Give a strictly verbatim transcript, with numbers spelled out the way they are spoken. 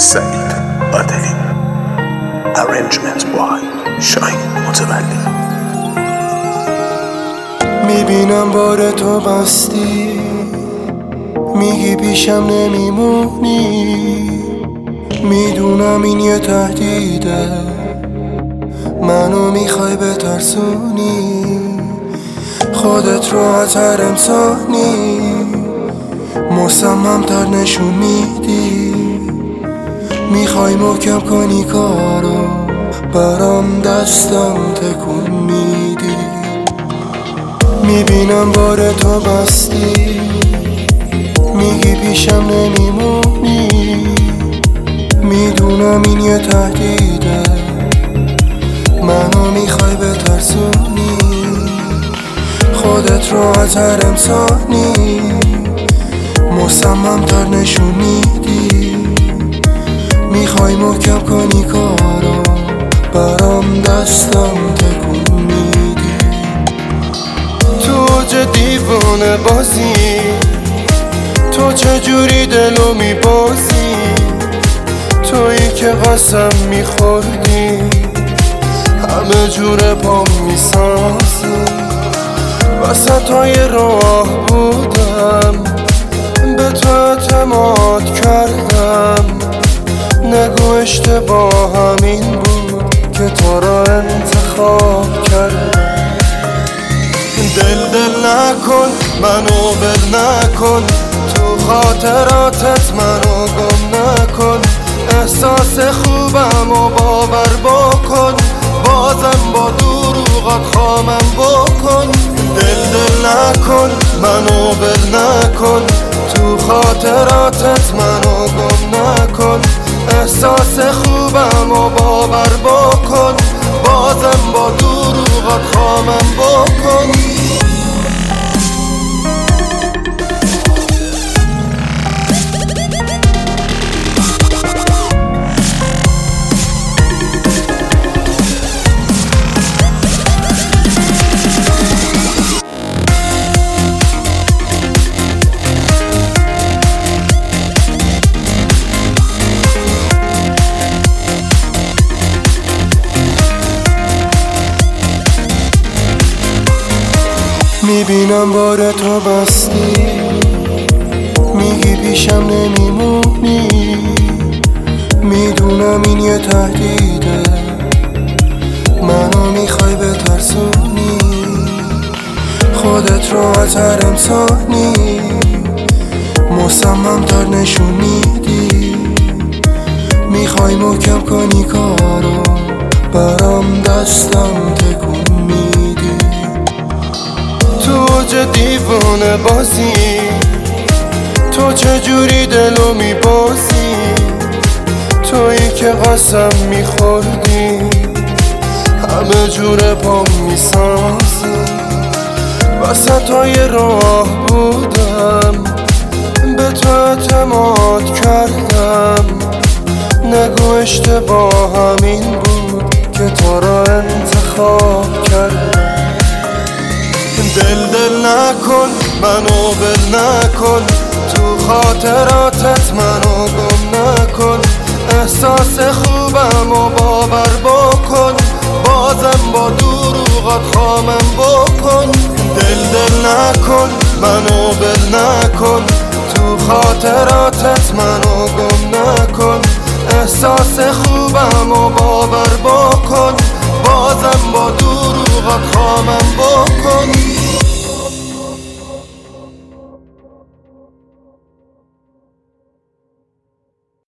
سعید عادلی. Arrangement by شاهین متولی. میبینم بار تو بستی، میگی پیشم نمیمونی، میدونم این یه تهدیده، منو میخوای بترسونی، خودت رو عطر امسانی مصمم تر نشون میدی، میخوای محکم کنی کارو، برام دستم تکون میدی. میبینم بار تو بستی، میگی پیشم نمیمونی، میدونم این یه تهدیده، منو میخوای بترسونی، خودت رو عطر امسانی مصمم تر نشون میدی، میخوای محکم کنی کارو، برام دستم تکون میدی. تو چه دیوانه بازی، تو چجوری دلو میبازی، تویی که قسم میخوردی همه جور پام میسازی، وسطای راه بودم به تو اعتماد کردم، نگو اشتباه همین بود که تو را انتخاب کردم. دل دل نکن منو بل نکن، تو خاطراتت منو گم نکن، احساس خوبم و باور بکن، بازم با دروغات خامم بکن. دل دل نکن منو بل نکن، تو خاطراتت منو گم نکن، احساس خوبم و باور بکن، بازم با دروغات خامم بکن. میبینم بار تو بستی، میگی پیشم نمیمونی، میدونم این یه تهدیده، منو میخوای بترسونی، خودت رو عطر امسانی مصمم تر نشون میدی، میخوای محکم کنی کارو، برام دستم تکون میدی. تو چه دیوانه بازی، تو چجوری دلو میبازی، تویی که قسم میخوردی همه جور پام میسازی، وسطای راه بودم به تو اعتماد کردم، نگو اشتباه همین بود که تو را انتخاب کردم. دل دل نکن منو بل نکن، تو خاطراتت منو گم نکن، احساس خوبم و باور بکن، بازم با دروغات خامم بکن. دل دل نکن منو بل نکن، تو خاطراتت منو گم نکن، احساس خوبم و باور بکن، بازم با دروغات خامم بکن.